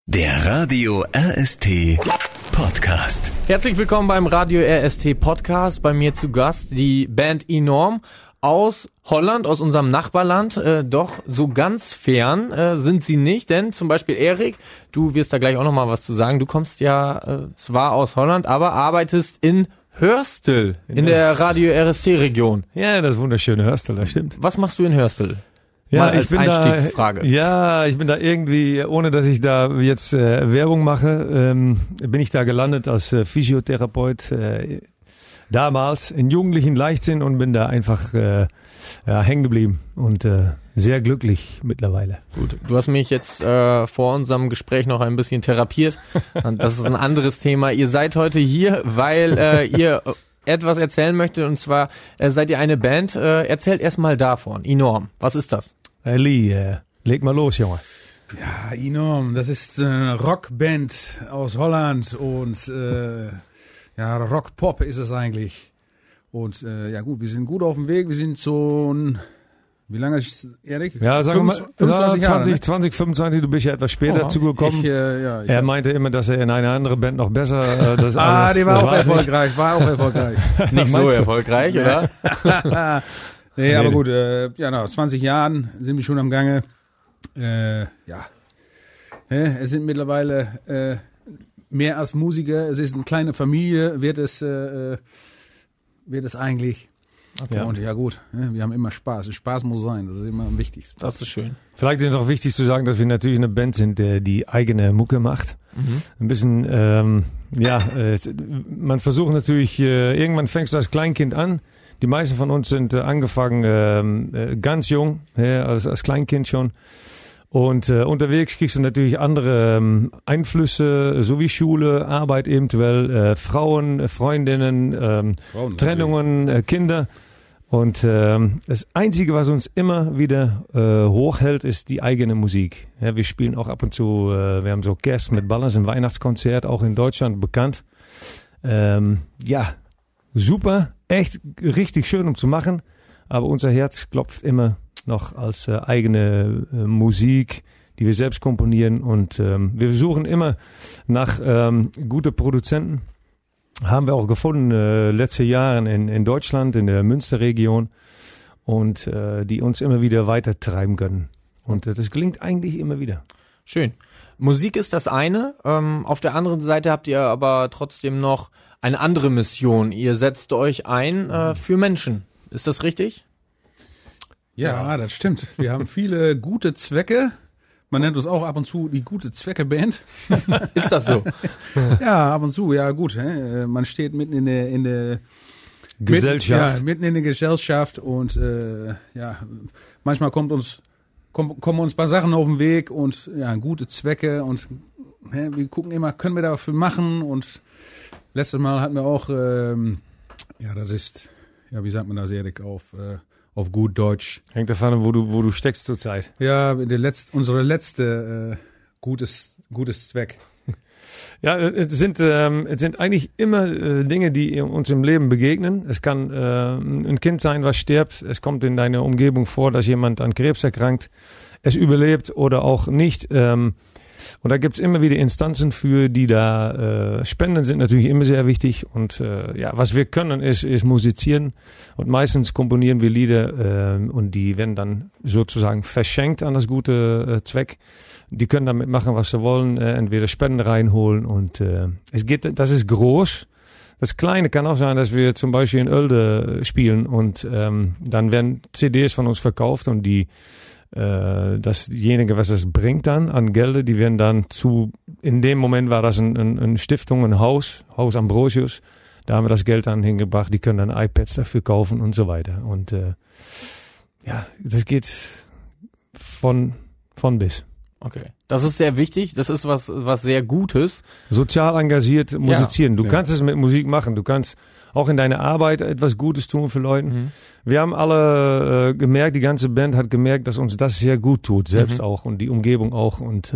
Der Radio RST Podcast. Herzlich willkommen beim Radio RST Podcast. Bei mir zu Gast die Band Enorm aus Holland, aus unserem Nachbarland. Doch so ganz fern sind sie nicht, denn zum Beispiel Erik, du wirst da gleich auch nochmal was zu sagen. Du kommst ja zwar aus Holland, aber arbeitest in Hörstel, in der Radio RST-Region. Ja, das wunderschöne Hörstel, das stimmt. Was machst du in Hörstel? Ja, mal als Einstiegsfrage. Ich bin da irgendwie, ohne dass ich da jetzt Werbung mache, bin ich da gelandet als Physiotherapeut damals in jugendlichen Leichtsinn und bin da einfach hängen geblieben und sehr glücklich mittlerweile. Gut, du hast mich jetzt vor unserem Gespräch noch ein bisschen therapiert. Das ist ein anderes Thema. Ihr seid heute hier, weil ihr etwas erzählen möchtet, und zwar seid ihr eine Band. Erzählt erstmal davon. Enorm. Was ist das? Lee, leg mal los, Junge. Ja, Enorm. Das ist eine Rockband aus Holland und Rock-Pop ist es eigentlich. Und gut, wir sind gut auf dem Weg. Wir sind so wie lange ist es, Erik? Ja, sagen wir mal 25 Jahre, 2025, du bist ja etwas später dazugekommen. Er meinte immer, dass er in eine andere Band noch besser das alles... Die war auch erfolgreich, Nicht so erfolgreich, oder? Nee, aber gut, 20 Jahren sind wir schon am Gange. Es sind mittlerweile mehr als Musiker, es ist eine kleine Familie, wird es eigentlich. Okay. Und ja gut, wir haben immer Spaß. Spaß muss sein, das ist immer am wichtigsten. Das ist schön. Vielleicht ist noch wichtig zu sagen, dass wir natürlich eine Band sind, die eigene Mucke macht. Ein bisschen, man versucht natürlich, irgendwann fängst du als Kleinkind an. Die meisten von uns sind angefangen ganz jung, als Kleinkind schon. Und unterwegs kriegst du natürlich andere Einflüsse, so wie Schule, Arbeit eventuell, Frauen, Freundinnen, Trennungen, Kinder. Und das Einzige, was uns immer wieder hochhält, ist die eigene Musik. Ja, wir spielen auch ab und zu, wir haben so Kerst mit Ballers, ein Weihnachtskonzert, auch in Deutschland bekannt. Super, echt richtig schön um zu machen, aber unser Herz klopft immer noch als eigene Musik, die wir selbst komponieren, und wir suchen immer nach gute Produzenten. Haben wir auch gefunden letzte Jahre in Deutschland, in der Münsterregion, und die uns immer wieder weiter treiben können. Und das gelingt eigentlich immer wieder. Schön. Musik ist das eine. Auf der anderen Seite habt ihr aber trotzdem noch eine andere Mission. Ihr setzt euch ein für Menschen. Ist das richtig? Ja, das stimmt. Wir haben viele gute Zwecke. Man nennt uns auch ab und zu die gute Zwecke-Band. Ist das so? Ja, ab und zu, ja gut. Man steht mitten in der Gesellschaft. Mitten in der Gesellschaft, und manchmal kommen uns ein paar Sachen auf den Weg und gute Zwecke, und wir gucken immer, können wir dafür machen, und letztes Mal hatten wir auch, das ist, wie sagt man das, Erik, auf gut Deutsch. Hängt davon, wo du steckst zurzeit. Ja, unsere letzte gutes Zweck. Ja, es sind eigentlich immer Dinge, die uns im Leben begegnen. Es kann ein Kind sein, was stirbt. Es kommt in deiner Umgebung vor, dass jemand an Krebs erkrankt, es überlebt oder auch nicht. Und da gibt's immer wieder Instanzen für, die da Spenden sind natürlich immer sehr wichtig. Und was wir können, ist musizieren. Und meistens komponieren wir Lieder und die werden dann sozusagen verschenkt an das gute Zweck. Die können damit machen, was sie wollen, entweder Spenden reinholen, und das ist groß. Das Kleine kann auch sein, dass wir zum Beispiel in Oelde spielen, und dann werden CDs von uns verkauft, und dasjenige, was es bringt dann an Gelder, die werden dann in dem Moment war das eine Stiftung, ein Haus Ambrosius, da haben wir das Geld dann hingebracht, die können dann iPads dafür kaufen und so weiter. Und das geht von bis. Okay. Das ist sehr wichtig. Das ist was sehr Gutes. Sozial engagiert musizieren. Du kannst es mit Musik machen. Du kannst auch in deiner Arbeit etwas Gutes tun für Leute. Wir haben alle gemerkt, die ganze Band hat gemerkt, dass uns das sehr gut tut. Selbst auch und die Umgebung auch. Und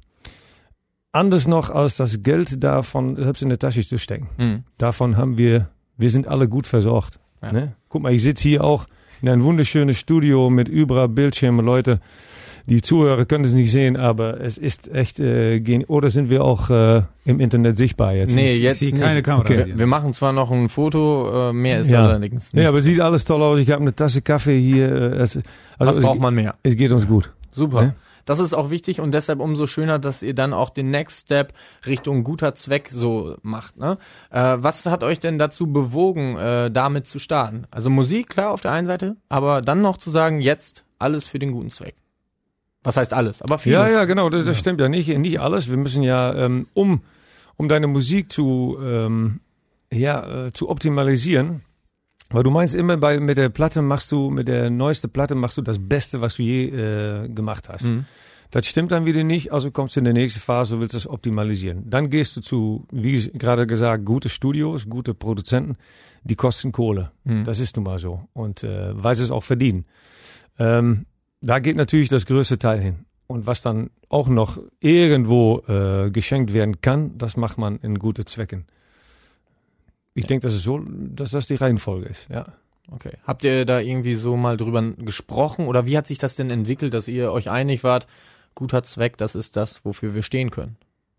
anders noch als das Geld davon selbst in der Tasche zu stecken. Davon haben wir sind alle gut versorgt. Ja. Ne? Guck mal, ich sitze hier auch in ein wunderschönes Studio mit überall Bildschirmen, Leute. Die Zuhörer können es nicht sehen, aber es ist echt oder sind wir auch im Internet sichtbar jetzt? Nee, Ich jetzt sehe nicht. keine Kamera. Okay. Wir machen zwar noch ein Foto, mehr ist da allerdings nicht. Ja, aber sieht alles toll aus. Ich habe eine Tasse Kaffee hier. Was braucht man mehr? Es geht uns gut. Super. Ja. Das ist auch wichtig und deshalb umso schöner, dass ihr dann auch den Next Step Richtung guter Zweck so macht. Ne? Was hat euch denn dazu bewogen, damit zu starten? Also Musik, klar, auf der einen Seite, aber dann noch zu sagen, jetzt alles für den guten Zweck. Was heißt alles? Aber vieles. Ja, genau, das stimmt ja nicht alles. Wir müssen ja, um deine Musik zu optimalisieren, weil du meinst immer mit der neuesten Platte machst du das Beste, was du je gemacht hast. Mhm. Das stimmt dann wieder nicht, also kommst du in die nächste Phase, du willst das optimalisieren. Dann gehst du zu, wie gerade gesagt, gute Studios, gute Produzenten, die kosten Kohle. Mhm. Das ist nun mal so. Und weil sie es auch verdienen. Da geht natürlich das größte Teil hin. Und was dann auch noch irgendwo geschenkt werden kann, das macht man in gute Zwecken. Ich denke, dass das die Reihenfolge ist, ja. Okay. Habt ihr da irgendwie so mal drüber gesprochen oder wie hat sich das denn entwickelt, dass ihr euch einig wart, guter Zweck, das ist das, wofür wir stehen können?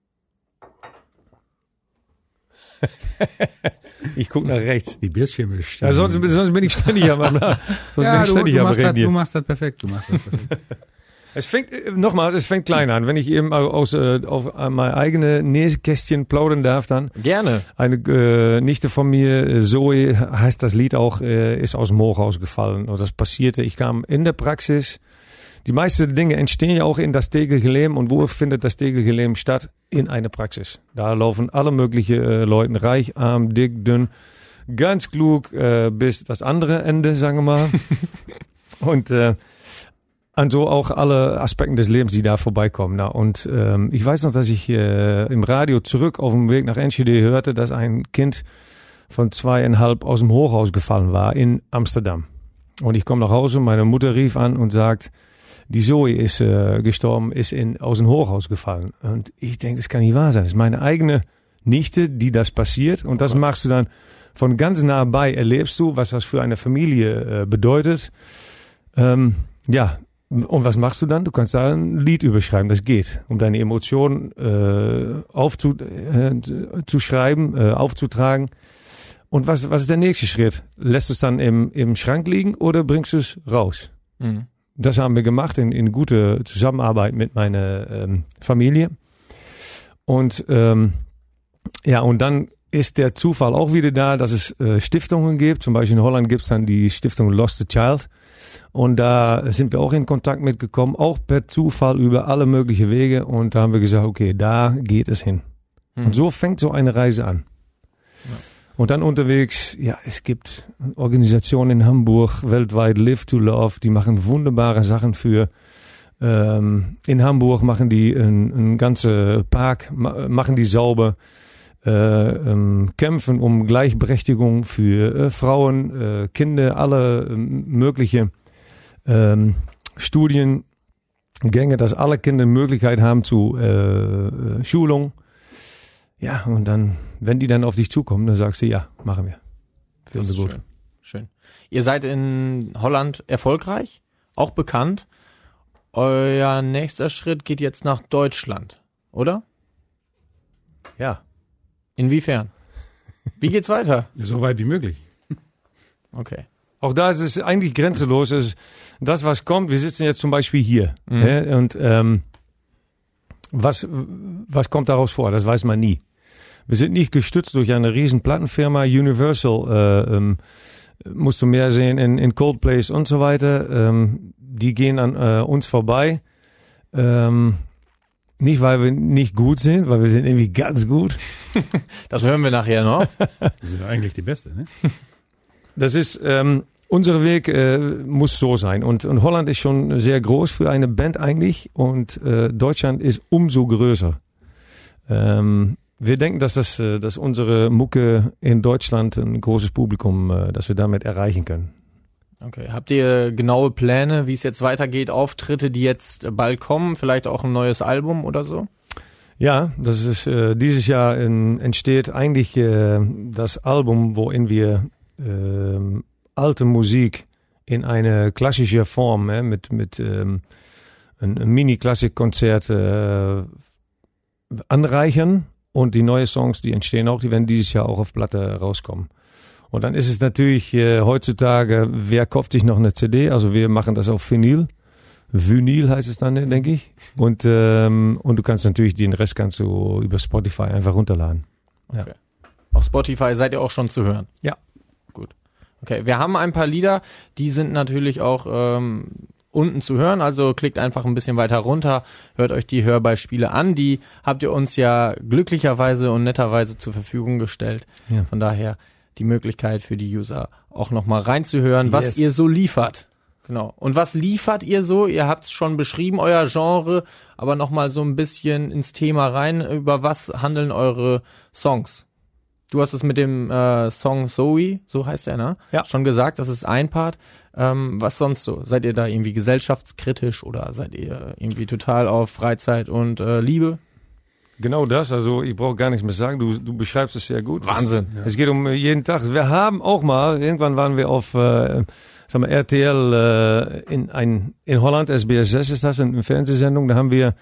Ich gucke nach rechts. Die Bierschirme stehen. Ja, sonst bin ich ständig am reden. Du machst das perfekt. Es fängt klein an. Wenn ich eben auf mein eigenes Nähkästchen plaudern darf, dann. Gerne. Eine Nichte von mir, Zoe, heißt das Lied auch, ist aus dem Hochhaus gefallen. Und das passierte, ich kam in der Praxis. Die meisten Dinge entstehen ja auch in das tägliche Leben. Und wo findet das tägliche Leben statt? In einer Praxis. Da laufen alle möglichen Leute, reich, arm, dick, dünn, ganz klug, bis das andere Ende, sagen wir mal. Und so auch alle Aspekte des Lebens, die da vorbeikommen. Und ich weiß noch, dass ich im Radio zurück auf dem Weg nach Enschede hörte, dass ein Kind von 2,5 aus dem Hochhaus gefallen war in Amsterdam. Und ich komme nach Hause, meine Mutter rief an und sagt, die Zoe ist gestorben, ist aus dem Hochhaus gefallen. Und ich denke, das kann nicht wahr sein. Das ist meine eigene Nichte, die das passiert. Und das machst du dann von ganz nah bei, erlebst du, was das für eine Familie bedeutet. Ja. Und was machst du dann? Du kannst da ein Lied überschreiben, das geht. Um deine Emotionen aufzuschreiben, aufzutragen. Und was ist der nächste Schritt? Lässt du es dann im Schrank liegen oder bringst du es raus? Mhm. Das haben wir gemacht in gute Zusammenarbeit mit meiner Familie. Und und dann ist der Zufall auch wieder da, dass es Stiftungen gibt. Zum Beispiel in Holland gibt es dann die Stiftung Lost a Child. Und da sind wir auch in Kontakt mitgekommen, auch per Zufall über alle möglichen Wege. Und da haben wir gesagt, okay, da geht es hin. Mhm. Und so fängt so eine Reise an. Ja. Und dann unterwegs, ja, es gibt Organisationen in Hamburg, weltweit, Live to Love, die machen wunderbare Sachen für. In Hamburg machen die ein ganze Park, machen die sauber. Kämpfen um Gleichberechtigung für Frauen, Kinder, alle mögliche Studiengänge, dass alle Kinder Möglichkeit haben zu Schulung. Ja, und dann, wenn die dann auf dich zukommen, dann sagst du, ja, machen wir. Das ist gut. Schön. Ihr seid in Holland erfolgreich, auch bekannt. Euer nächster Schritt geht jetzt nach Deutschland, oder? Ja. Inwiefern? Wie geht's weiter? So weit wie möglich. Okay. Auch da ist es eigentlich grenzenlos. Das, was kommt, wir sitzen jetzt zum Beispiel hier. Mhm. Und was kommt daraus vor? Das weiß man nie. Wir sind nicht gestützt durch eine riesen Plattenfirma. Universal musst du mehr sehen in Coldplays und so weiter. Die gehen an uns vorbei. Nicht, weil wir nicht gut sind, weil wir sind irgendwie ganz gut. Das hören wir nachher noch. Wir sind eigentlich die Beste, ne? Das ist, unser Weg muss so sein. Und Holland ist schon sehr groß für eine Band eigentlich. Und Deutschland ist umso größer. Wir denken, dass unsere Mucke in Deutschland ein großes Publikum, dass wir damit erreichen können. Okay, habt ihr genaue Pläne, wie es jetzt weitergeht, Auftritte, die jetzt bald kommen, vielleicht auch ein neues Album oder so? Ja, das ist dieses Jahr entsteht eigentlich das Album, worin wir alte Musik in eine klassische Form mit ein Mini-Klassik-Konzert anreichern. Und die neuen Songs, die entstehen auch, die werden dieses Jahr auch auf Platte rauskommen. Und dann ist es natürlich heutzutage, wer kauft sich noch eine CD? Also wir machen das auf Vinyl. Vinyl heißt es dann, denke ich. Und du kannst natürlich den Rest kannst du über Spotify einfach runterladen. Ja. Okay. Auf Spotify seid ihr auch schon zu hören? Ja. Gut. Okay, wir haben ein paar Lieder, die sind natürlich auch unten zu hören, also klickt einfach ein bisschen weiter runter, hört euch die Hörbeispiele an, die habt ihr uns ja glücklicherweise und netterweise zur Verfügung gestellt. Ja. Von daher die Möglichkeit für die User auch nochmal reinzuhören, was ihr so liefert. Genau. Und was liefert ihr so? Ihr habt es schon beschrieben, euer Genre, aber nochmal so ein bisschen ins Thema rein. Über was handeln eure Songs? Du hast es mit dem Song Zoe, so heißt er, ne? Ja. Schon gesagt, das ist ein Part. Was sonst so? Seid ihr da irgendwie gesellschaftskritisch oder seid ihr irgendwie total auf Freizeit und Liebe? Genau das, also ich brauche gar nichts mehr sagen, du beschreibst es sehr gut. Wahnsinn. Es geht um jeden Tag. Wir haben auch mal, irgendwann waren wir auf RTL in Holland, SBS 6 ist das, eine Fernsehsendung, da haben wir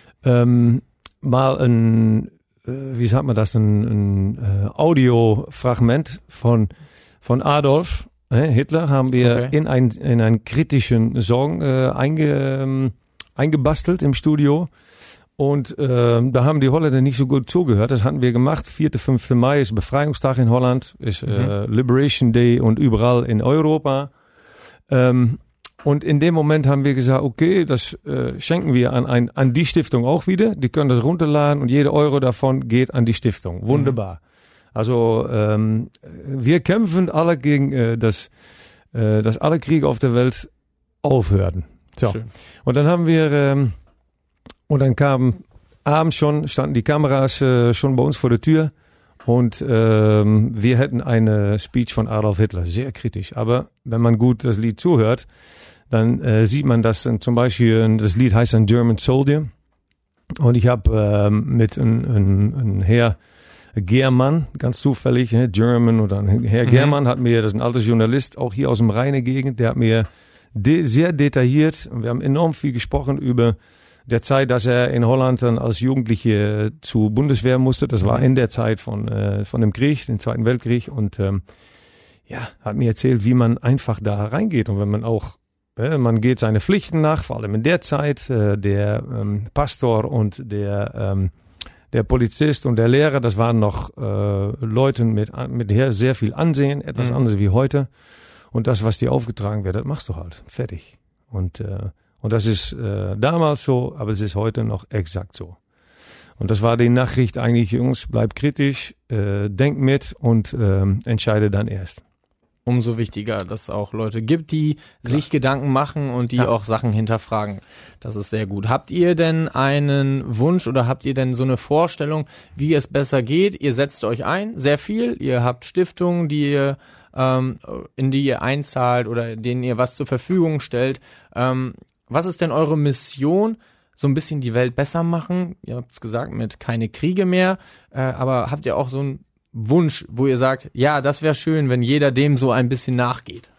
mal ein Audiofragment von Adolf Hitler haben wir in einen kritischen Song eingebastelt im Studio. Und da haben die Holländer nicht so gut zugehört. Das hatten wir gemacht. 4. 5. Mai ist Befreiungstag in Holland, ist Liberation Day und überall in Europa. Und in dem Moment haben wir gesagt, okay, das schenken wir an die Stiftung auch wieder. Die können das runterladen und jeder Euro davon geht an die Stiftung. Wunderbar. Also wir kämpfen alle gegen dass alle Kriege auf der Welt aufhören. So. Schön. Und dann haben wir und dann kamen abends standen die Kameras schon bei uns vor der Tür und wir hätten eine Speech von Adolf Hitler, sehr kritisch. Aber wenn man gut das Lied zuhört, dann sieht man, dass zum Beispiel das Lied heißt ein German Soldier und ich habe mit einem Herr Germann, ganz zufällig, German oder ein Herr Germann hat mir, das ist ein alter Journalist, auch hier aus dem Rheine Gegend, der hat mir sehr detailliert, und wir haben enorm viel gesprochen über der Zeit, dass er in Holland dann als Jugendliche zur Bundeswehr musste. Das war in der Zeit von dem Krieg, dem Zweiten Weltkrieg. Und hat mir erzählt, wie man einfach da reingeht. Und wenn man auch, man geht seine Pflichten nach, vor allem in der Zeit, der Pastor und der Polizist und der Lehrer, das waren noch Leute mit sehr viel Ansehen, etwas anderes wie heute. Und das, was dir aufgetragen wird, das machst du halt. Fertig. Und das ist damals so, aber es ist heute noch exakt so. Und das war die Nachricht eigentlich, Jungs, bleib kritisch, denk mit und entscheide dann erst. Umso wichtiger, dass es auch Leute gibt, die sich Gedanken machen und die auch Sachen hinterfragen. Das ist sehr gut. Habt ihr denn einen Wunsch oder habt ihr denn so eine Vorstellung, wie es besser geht? Ihr setzt euch ein, sehr viel. Ihr habt Stiftungen, in die ihr einzahlt oder denen ihr was zur Verfügung stellt. Was ist denn eure Mission? So ein bisschen die Welt besser machen? Ihr habt es gesagt, mit keine Kriege mehr. Aber habt ihr auch so einen Wunsch, wo ihr sagt, ja, das wäre schön, wenn jeder dem so ein bisschen nachgeht?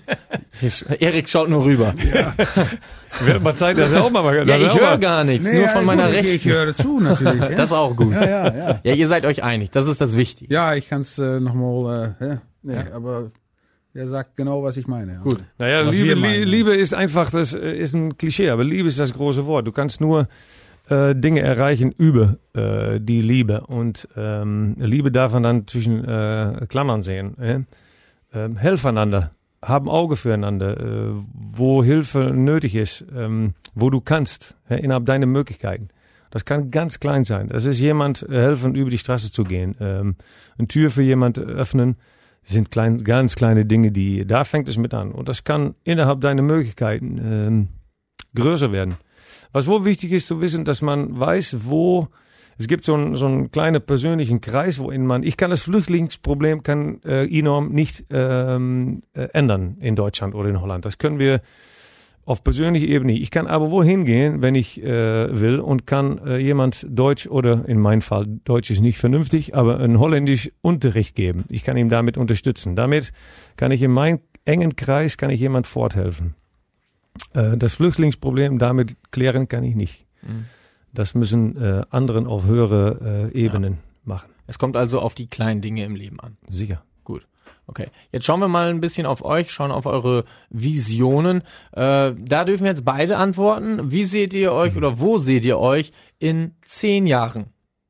Erik schaut nur rüber. Ja. Wird mal Zeit, dass er auch mal... Ja, ich höre gar nichts, nur von meiner Rechten. Ich höre zu, natürlich. Ja. Das ist auch gut. Ja. Ja, ihr seid euch einig, das ist das Wichtige. Ja, ich kann es nochmal... aber er sagt genau, was ich meine. Ja. Gut. Naja, Liebe ist einfach, das ist ein Klischee, aber Liebe ist das große Wort. Du kannst nur Dinge erreichen über die Liebe. Und Liebe darf man dann zwischen Klammern sehen. Helf einander, haben Auge füreinander, wo Hilfe nötig ist, wo du kannst, innerhalb deiner Möglichkeiten. Das kann ganz klein sein. Das ist jemand helfen, über die Straße zu gehen, eine Tür für jemand öffnen. Das sind ganz kleine Dinge, da fängt es mit an. Und das kann innerhalb deiner Möglichkeiten größer werden. Was wohl wichtig ist zu wissen, dass man weiß, es gibt so einen kleinen persönlichen Kreis, ich kann das Flüchtlingsproblem enorm nicht ändern in Deutschland oder in Holland. Das können wir auf persönlicher Ebene. Ich kann aber wohin gehen, wenn ich will und kann jemand Deutsch oder in meinem Fall Deutsch ist nicht vernünftig, aber einen holländisch Unterricht geben. Ich kann ihm damit unterstützen. Damit kann ich in meinem engen Kreis jemand forthelfen. Das Flüchtlingsproblem damit klären kann ich nicht. Das müssen anderen auf höhere Ebenen machen. Es kommt also auf die kleinen Dinge im Leben an. Sicher. Gut. Okay. Jetzt schauen wir mal ein bisschen auf euch, schauen auf eure Visionen. Da dürfen wir jetzt beide antworten. Wie seht ihr euch oder wo seht ihr euch in 10 Jahren?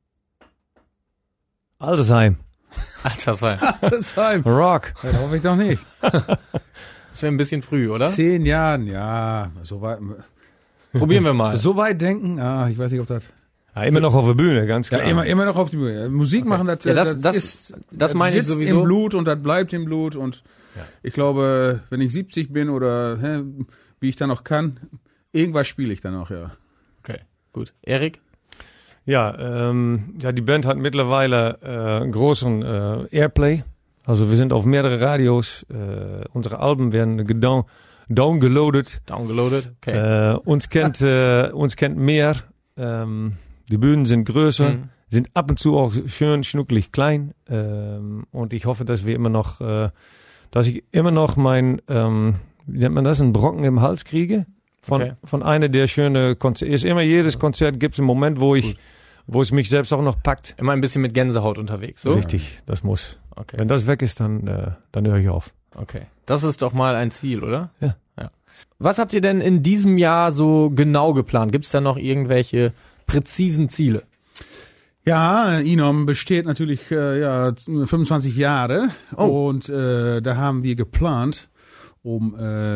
Altersheim. Altersheim. Altersheim. Rock. Das hoffe ich doch nicht. Das wäre ein bisschen früh, oder? 10 Jahren, ja. So weit Probieren wir mal. denken, ich weiß nicht, ob das... Ja, immer noch auf der Bühne, ganz Ja, klar. immer noch auf die Bühne. Musik machen, Ja, das meine ich sitzt sowieso. im Blut und das bleibt im Blut. Und ich glaube, wenn ich 70 bin oder wie ich dann noch kann, irgendwas spiele ich dann noch, ja. Okay, gut. Erik? Ja, die Band hat mittlerweile einen großen Airplay. Also wir sind auf mehrere Radios. Unsere Alben werden downgeloadet. Downgeloadet? Okay. Uns kennt mehr. Die Bühnen sind größer, sind ab und zu auch schön schnucklig klein. Und ich hoffe, dass wir immer noch, dass ich immer noch mein, wie nennt man das, einen Brocken im Hals kriege. Von einer der schönen Konzerte. Jedes Konzert gibt es einen Moment, wo es mich selbst auch noch packt. Immer ein bisschen mit Gänsehaut unterwegs, so? Richtig, das muss. Okay. Wenn das weg ist, dann höre ich auf. Okay. Das ist doch mal ein Ziel, oder? Ja. Was habt ihr denn in diesem Jahr so genau geplant? Gibt es da noch irgendwelche präzisen Ziele? Ja, Inom besteht natürlich 25 Jahre und da haben wir geplant, um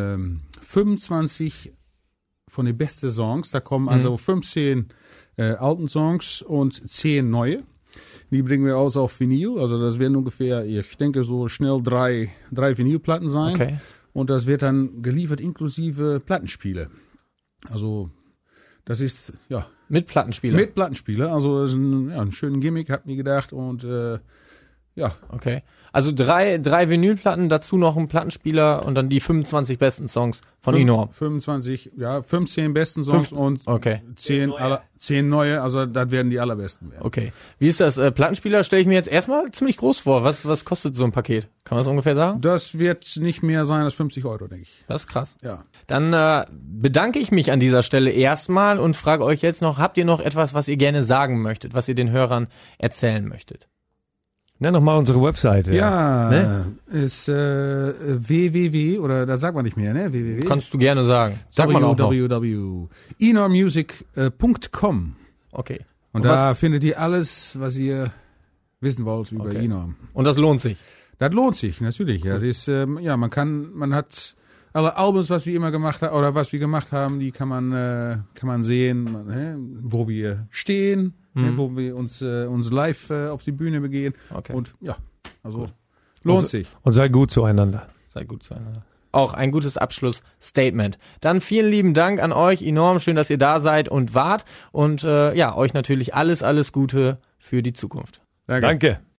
25 von den besten Songs, da kommen also 15 alten Songs und 10 neue. Die bringen wir aus auf Vinyl, also das werden ungefähr, ich denke so schnell drei Vinylplatten sein. Okay. Und das wird dann geliefert inklusive Plattenspiele. Also das ist, ja. Mit Plattenspieler? Mit Plattenspieler. Also das ist ein schöner Gimmick, hat mir gedacht. Und ja. Okay. Also drei Vinylplatten, dazu noch ein Plattenspieler und dann die 25 besten Songs von Enorm. 15 besten Songs und 10 neue, also das werden die allerbesten werden. Okay. Wie ist das? Plattenspieler stelle ich mir jetzt erstmal ziemlich groß vor. Was kostet so ein Paket? Kann man das ungefähr sagen? Das wird nicht mehr sein als 50 €, denke ich. Das ist krass. Ja. Dann bedanke ich mich an dieser Stelle erstmal und frage euch jetzt noch, habt ihr noch etwas, was ihr gerne sagen möchtet, was ihr den Hörern erzählen möchtet? Nenn doch mal unsere Webseite. Ja, Ne? ist www, oder das sagt man nicht mehr, ne? www. Kannst du gerne sagen. Sag mal auch noch. www.enormmusic.com. Okay. Und da findet ihr alles, was ihr wissen wollt über Enorm. Und das lohnt sich? Das lohnt sich, natürlich. Ja, das ist, man hat alle Albums, was wir immer gemacht haben, oder was wir gemacht haben, die kann man sehen, wo wir stehen, wo wir uns live auf die Bühne begehen. Okay. Und ja, also lohnt sich. Und sei gut zueinander. Sei gut zueinander. Auch ein gutes Abschlussstatement. Dann vielen lieben Dank an euch, Enorm. Schön, dass ihr da seid und wart. Und euch natürlich alles Gute für die Zukunft. Danke.